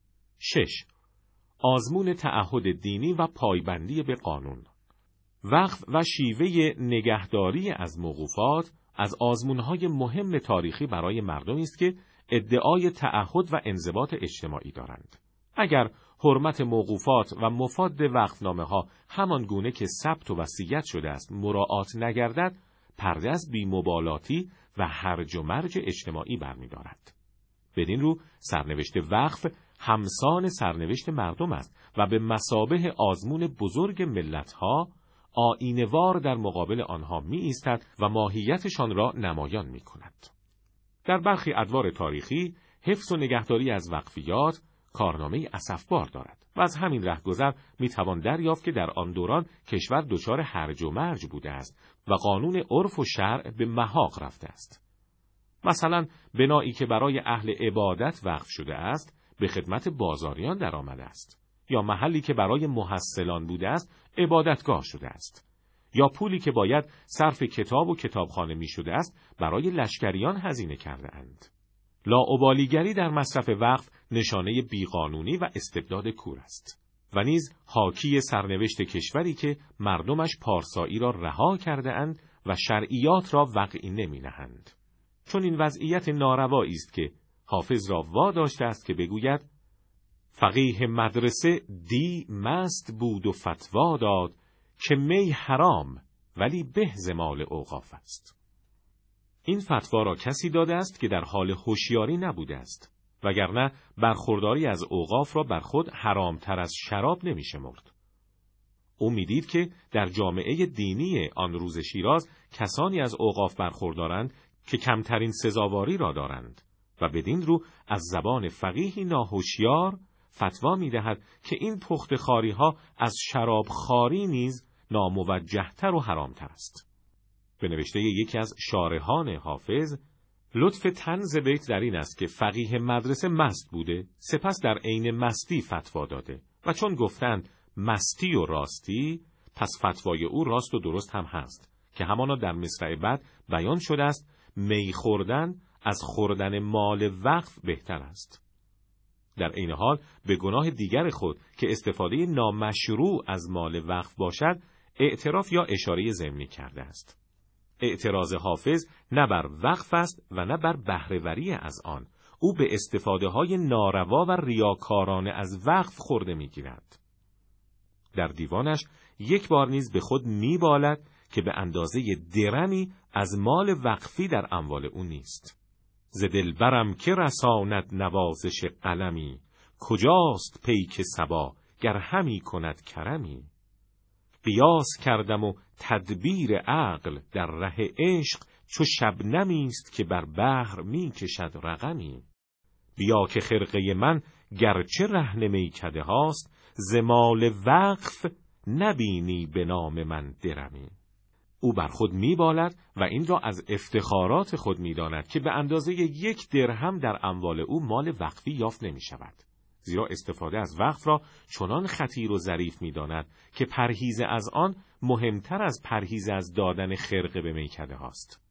6. آزمون تعهد دینی و پایبندی به قانون. وقف و شیوه نگهداری از موقوفات از آزمونهای مهم تاریخی برای مردمی است که ادعای تعهد و انضباط اجتماعی دارند. اگر حرمت موقوفات و مفاد وقفنامه‌ها همان گونه که ثبت و وصیت شده است مراعات نگردد، پرده از بی‌مبالاتی و هرج و مرج اجتماعی برمی‌دارد. بدین رو سرنوشت وقف همسان سرنوشت مردم است و به مثابه آزمون بزرگ ملت‌ها آیینه‌وار در مقابل آنها می‌ایستد و ماهیتشان را نمایان می‌کند. در برخی ادوار تاریخی حفظ و نگهداری از وقفیات کارنامه اسفبار دارد و از همین رهگذر می‌توان دریافت که در آن دوران کشور دچار هرج و مرج بوده است و قانون عرف و شرع به محاق رفته است. مثلا بنایی که برای اهل عبادت وقف شده است به خدمت بازاریان درآمده است، یا محلی که برای محصلان بوده است عبادتگاه شده است، یا پولی که باید صرف کتاب و کتابخانه می شده است برای لشکریان هزینه کرده اند. لاابالیگری در مصرف وقف نشانه بیقانونی و استبداد کور است و نیز حاکی سرنوشت کشوری که مردمش پارسایی را رها کرده اند و شرعیات را وقعی نمی نهند. چون این وضعیت ناروایی است که حافظ را واداشته است که بگوید فقیه مدرسه دی مست بود و فتوا داد که می حرام ولی به ز مال اوقاف است. این فتوا را کسی داده است که در حال هوشیاری نبوده است، وگرنه برخورداری از اوقاف را بر خود حرامتر از شراب نمی شمرد. او می‌دید که در جامعه دینی آن روز شیراز کسانی از اوقاف برخوردارند که کمترین سزاواری را دارند و بدین رو از زبان فقیهی ناهوشیار فتوا می‌دهد که این پخت خاری‌ها از شراب خاری نیز ناموجه‌تر و حرامتر است. به نوشته یکی از شارحان حافظ، لطف طنز بیت در این است که فقیه مدرسه مست بوده، سپس در عین مستی فتوا داده و چون گفتند مستی و راستی، پس فتوای او راست و درست هم هست که همانا در مصرع بعد بیان شده است می خوردن از خوردن مال وقف بهتر است. در عین حال به گناه دیگر خود که استفاده نامشروع از مال وقف باشد اعتراف یا اشاره ضمنی کرده است. اعتراض حافظ نه بر وقف است و نه بر بهره‌وری از آن. او به استفاده های ناروا و ریاکارانه از وقف خورده می‌گیرد. در دیوانش یک بار نیز به خود می‌بالد که به اندازه درمی از مال وقفی در اموال او نیست. ز دلبرم که رساند نوازش قلمی، کجاست پیک صبا گر همی کند کرمی. قیاس کردم و تدبیر عقل در ره عشق، چو شبنمی است که بر بحر می کشد رقمی. بیا که خرقه من گرچه رهن میکده هاست، ز مال وقف نبینی به نام من درمی. او بر خود می‌بالد و این را از افتخارات خود می‌داند که به اندازه 1 درهم در اموال او مال وقفی یافت نمی‌شود. زیرا استفاده از وقف را چنان خطیر و ظریف می‌داند که پرهیز از آن مهمتر از پرهیز از دادن خرقه به میکده هاست.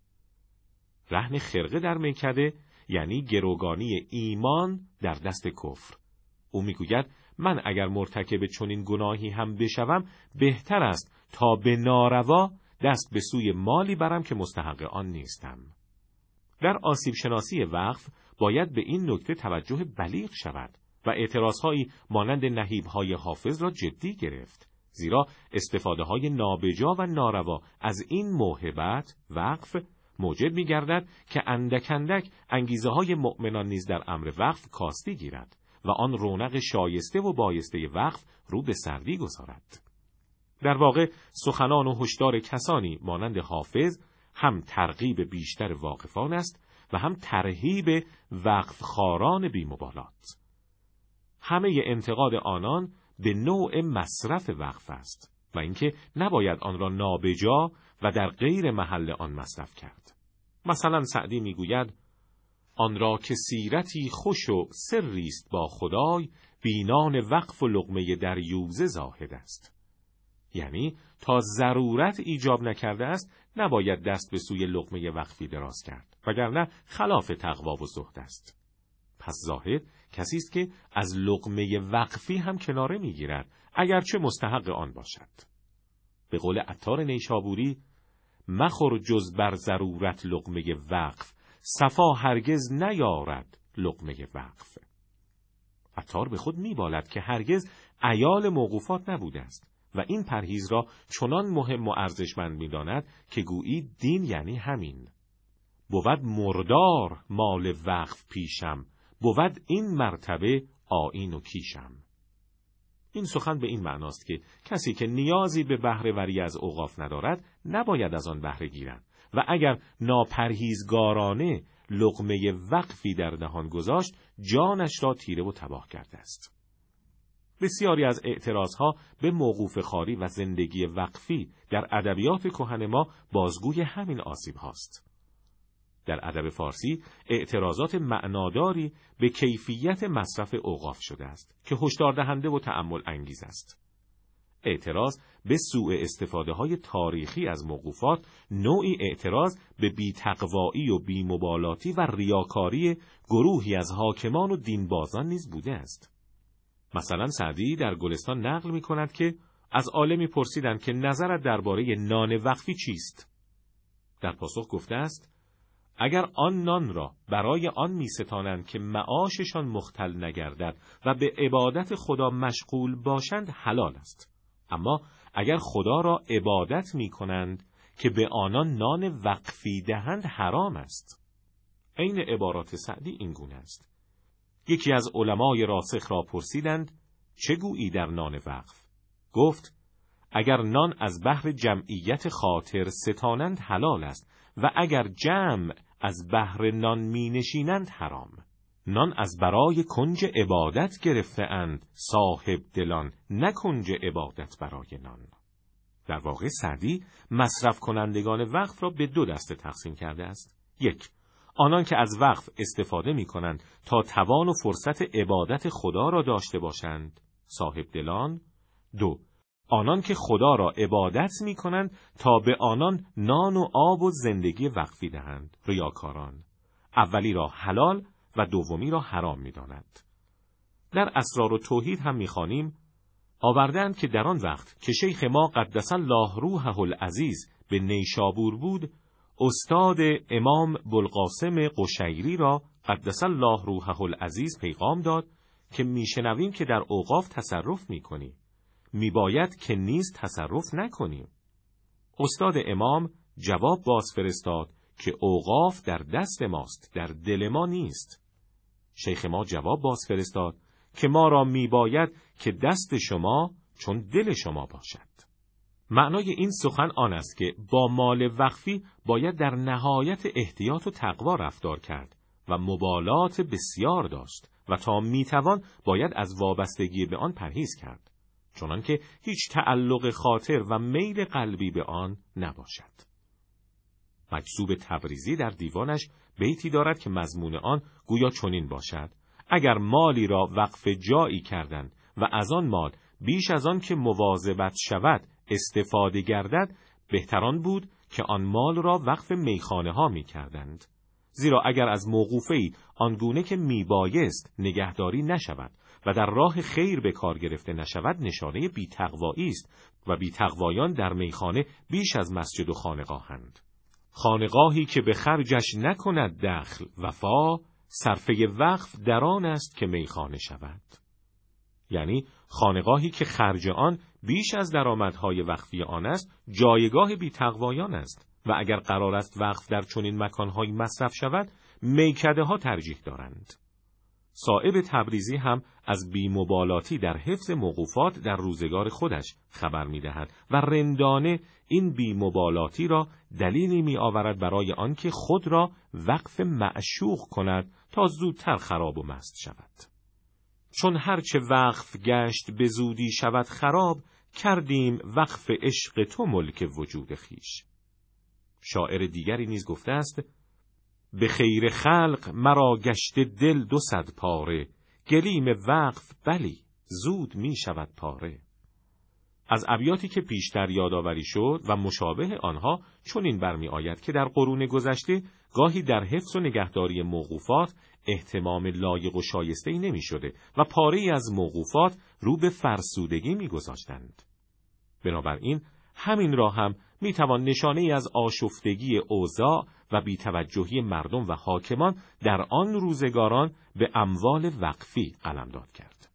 رهن خرقه در میکده یعنی گروگانی ایمان در دست کفر. او می‌گوید من اگر مرتکب چنین گناهی هم بشوم بهتر است تا به ناروا دست به سوی مالی برم که مستحق آن نیستم. در آسیب شناسی وقف باید به این نکته توجه بلیغ شود و اعتراضهایی مانند نهیب‌های حافظ را جدی گرفت، زیرا استفاده‌های نابجا و ناروا از این موهبت وقف موجب می‌گردد که اندک اندک انگیزه‌های مؤمنان نیز در امر وقف کاستی گیرد و آن رونق شایسته و بایسته وقف رو به سردی گذارد. در واقع سخنان و هشدار کسانی مانند حافظ هم ترغیب بیشتر واقفان است و هم ترهیب وقف خواران بی‌مبالات. همه انتقاد آنان به نوع مصرف وقف است و اینکه نباید آن را نابجا و در غیر محل آن مصرف کرد. مثلا سعدی میگوید: آن را که سیرتی خوش و سری است با خدای، بینان وقف و لقمه دریوزه زاهد است. یعنی تا ضرورت ایجاب نکرده است نباید دست به سوی لقمه وقفی دراز کرد، وگرنه خلاف تقوا و زهد است. پس زاهد کسی است که از لقمه وقفی هم کناره میگیرد اگرچه مستحق آن باشد. به قول عطار نیشابوری: مخور جز بر ضرورت لقمه وقف، صفا هرگز نیارد لقمه وقف. عطار به خود میبالد که هرگز عیال موقوفات نبوده است و این پرهیز را چنان مهم و ارزشمند می‌داند که گویی دین یعنی همین. بود مردار مال وقف پیشم، بود این مرتبه آیین و کیشم. این سخن به این معناست که کسی که نیازی به بهره وری از اوقاف ندارد نباید از آن بهره گیرد و اگر ناپرهیزگارانه لقمه وقفی در دهان گذاشت جانش را تیره و تباه کرده است. بسیاری از اعتراضها به موقوف خواری و زندگی وقفی در ادبیات کهن ما بازگوی همین آسیب هاست. در ادب فارسی اعتراضات معناداری به کیفیت مصرف اوقاف شده است که هشدار دهنده و تأمل انگیز است. اعتراض به سوء استفاده های تاریخی از موقوفات نوعی اعتراض به بی‌تقوایی و بی‌مبالاتی و ریاکاری گروهی از حاکمان و دینبازان نیز بوده است. مثلا سعدی در گلستان نقل می کند که از عالمی پرسیدند که نظرت درباره نان وقفی چیست؟ در پاسخ گفته است: اگر آن نان را برای آن می ستانند که معاششان مختل نگردد و به عبادت خدا مشغول باشند حلال است، اما اگر خدا را عبادت می کنند که به آنان نان وقفی دهند حرام است. عین عبارات سعدی این گونه است. یکی از علمای راسخ را پرسیدند: چه گویی در نان وقف؟ گفت: اگر نان از بهر جمعیت خاطر ستانند حلال است و اگر جمع از بهر نان می نشینند حرام. نان از برای کنج عبادت گرفته اند صاحب دلان، نه کنج عبادت برای نان. در واقع سعدی مصرف کنندگان وقف را به دو دسته تقسیم کرده است. یک، آنان که از وقف استفاده می کنند تا توان و فرصت عبادت خدا را داشته باشند، صاحب دلان. دو، آنان که خدا را عبادت می کنند تا به آنان نان و آب و زندگی وقفی دهند، ریاکاران. اولی را حلال و دومی را حرام می دانند. در اسرار و توحید هم می خوانیم: آوردند که در آن وقت که شیخ ما قدس الله روحه العزیز به نیشابور بود، استاد امام بوالقاسم قشیری را قدس الله روحه العزیز پیغام داد که میشنویم که در اوقاف تصرف میکنی، میباید که نیز تصرف نکنیم. استاد امام جواب باز فرستاد که اوقاف در دست ماست، در دل ما نیست. شیخ ما جواب باز فرستاد که ما را میباید که دست شما چون دل شما باشد. معنای این سخن آن است که با مال وقفی باید در نهایت احتیاط و تقوا رفتار کرد و مبالات بسیار داشت و تا میتوان باید از وابستگی به آن پرهیز کرد، چنان که هیچ تعلق خاطر و میل قلبی به آن نباشد. مجذوب تبریزی در دیوانش بیتی دارد که مضمون آن گویا چنین باشد: اگر مالی را وقف جایی کردند و از آن مال بیش از آن که مواظبت شود استفاده گردد، بهتران بود که آن مال را وقف میخانه ها می کردند. زیرا اگر از موقوفه‌ای آنگونه که میبایست نگهداری نشود و در راه خیر به کار گرفته نشود، نشانه بی‌تقوایی است و بی‌تقوایان در میخانه بیش از مسجد و خانقاهند. خانقاهی که به خرجش نکند دخل وفا، صرفه وقف در آن است که میخانه شود. یعنی خانقاهی که خرج آن بیش از درآمدهای وقفی آن است، جایگاه بی‌تقوایان است و اگر قرار است وقف در چنین مکانهایی مصرف شود، میکده ها ترجیح دارند. صائب تبریزی هم از بی‌مبالاتی در حفظ موقوفات در روزگار خودش خبر می‌دهد و رندانه این بی‌مبالاتی را دلیلی می‌آورد برای آنکه خود را وقف معشوق کند تا زودتر خراب و مست شود. چون هرچه وقف گشت به زودی شود خراب، کردیم وقف عشق تو ملک وجود خیش. شاعر دیگری نیز گفته است: به خیر خلق مرا گشته دل 200 پاره، گلیم وقف بلی زود می شود پاره. از ابیاتی که پیشتر یادآوری شد و مشابه آنها چنین برمی آید که در قرون گذشته گاهی در حفظ و نگهداری موقوفات اهتمام لایق و شایسته‌ای نمی شده و پاره‌ای از موقوفات رو به فرسودگی می گذاشتند. بنابراین همین را هم می توان نشانه‌ای از آشفتگی اوضاع و بی‌توجهی مردم و حاکمان در آن روزگاران به اموال وقفی قلمداد کرد.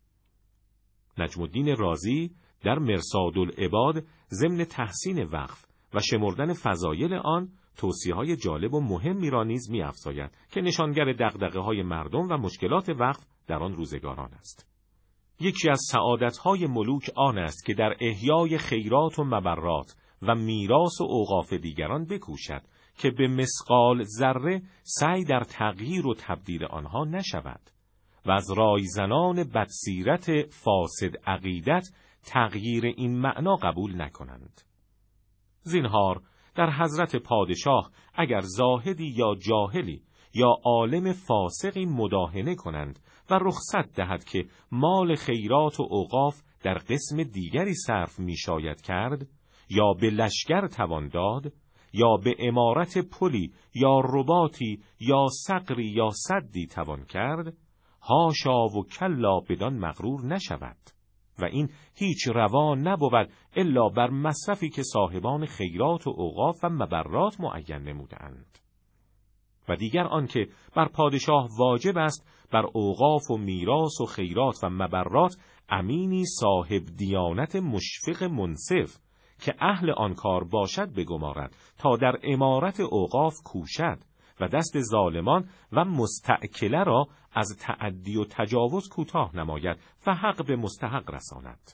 نجم الدین رازی در مرصادالعباد ضمن تحسین وقف و شمردن فضایل آن توصیه‌های جالب و مهمی را نیز می‌افزاید که نشانگر دغدغه‌های مردم و مشکلات وقف در آن روزگاران است. یکی از سعادت‌های ملوک آن است که در احیای خیرات و مبرات و میراث و اوقاف دیگران بکوشد که به مثقال ذره سعی در تغییر و تبدیل آنها نشود و از رایزنان بدسیرت فاسد عقیدت تغییر این معنا قبول نکنند. زینهار در حضرت پادشاه اگر زاهدی یا جاهلی یا عالم فاسقی مداهنه کنند و رخصت دهد که مال خیرات و اوقاف در قسم دیگری صرف می شاید کرد، یا به لشکر توان داد، یا به عمارت پلی یا رباطی یا صقری یا سدی توان کرد، حاشا و کلا بدان مغرور نشود و این هیچ روا نبود الا بر مصرفی که صاحبان خیرات و اوقاف و مبرات معین نمودند. و دیگر آنکه بر پادشاه واجب است بر اوقاف و میراث و خیرات و مبرات امینی صاحب دیانت مشفق منصف که اهل آن کار باشد بگمارد تا در عمارت اوقاف کوشد و دست ظالمان و مستأکله را از تعدی و تجاوز کوتاه نماید و حق به مستحق رساند.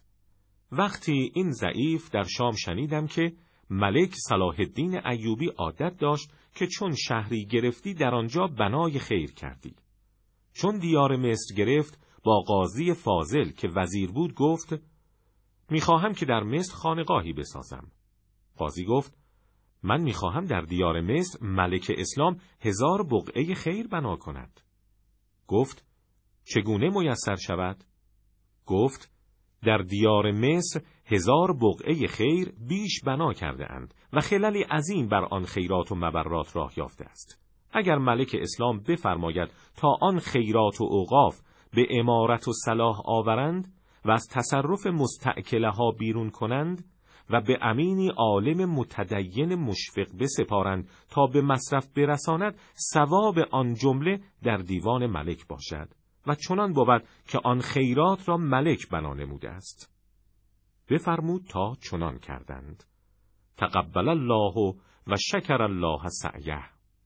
وقتی این ضعیف در شام شنیدم که ملک صلاح الدین ایوبی عادت داشت که چون شهری گرفتی در آنجا بنای خیر کردی. چون دیار مصر گرفت با قاضی فاضل که وزیر بود گفت: میخواهم که در مصر خانقاهی بسازم. قاضی گفت: من میخواهم در دیار مصر ملک اسلام 1000 بقعه خیر بنا کند. گفت: چگونه میسر شود؟ گفت: در دیار مصر 1000 بقعه خیر بیش بنا کرده اند و خللی عظیم بر آن خیرات و مبرات راه یافته است. اگر ملک اسلام بفرماید تا آن خیرات و اوقاف به امارت و صلاح آورند و از تصرف مستأکله ها بیرون کنند و به امینی عالم متدین مشفق بسپارند تا به مصرف برساند، ثواب آن جمله در دیوان ملک باشد و چنان بود که آن خیرات را ملک بنا نموده است. بفرمود تا چنان کردند. تقبل الله و شکر الله سعیه.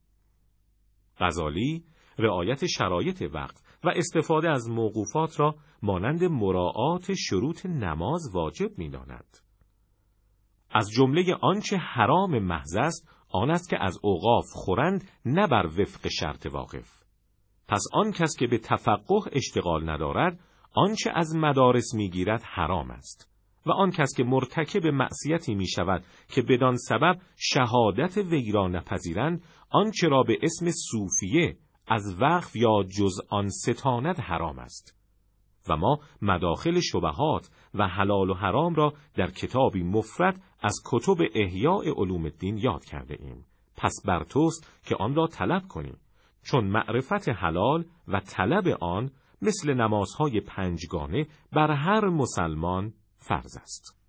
غزالی رعایت شرایط وقت و استفاده از موقوفات را مانند مراعات شروط نماز واجب می‌داند. از جمله آنچه حرام محض است آن است که از اوقاف خورند نه بر وفق شرط واقف. پس آن کس که به تفقه اشتغال ندارد آنچه از مدارس میگیرد حرام است و آن کس که مرتکب معصیتی می شود که بدان سبب شهادت وی را نپذیرند آنچه را به اسم صوفیه از وقف یا جز آن ستاند حرام است. و ما مداخل شبهات و حلال و حرام را در کتابی مفرد از کتب احیاء علوم الدین یاد کرده ایم. پس بر توست که آن را طلب کنیم، چون معرفت حلال و طلب آن مثل نمازهای 5گانه بر هر مسلمان فرض است.